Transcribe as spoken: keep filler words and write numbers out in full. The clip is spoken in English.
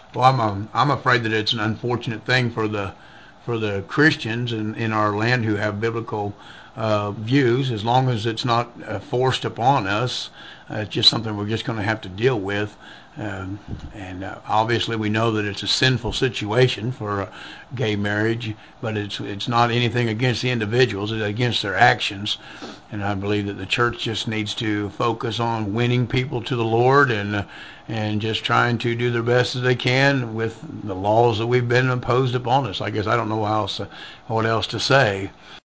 Well, I'm um, I'm afraid that it's an unfortunate thing for the for the Christians in, in our land who have biblical uh, views. As long as it's not uh, forced upon us, uh, it's just something we're just going to have to deal with. Um, and uh, obviously, we know that it's a sinful situation for uh, gay marriage, but it's it's not anything against the individuals; it's against their actions. And I believe that the church just needs to focus on winning people to the Lord and uh, and just trying to do their best as they can with the laws that we've been imposed upon us. I guess I don't know how else, what else to say.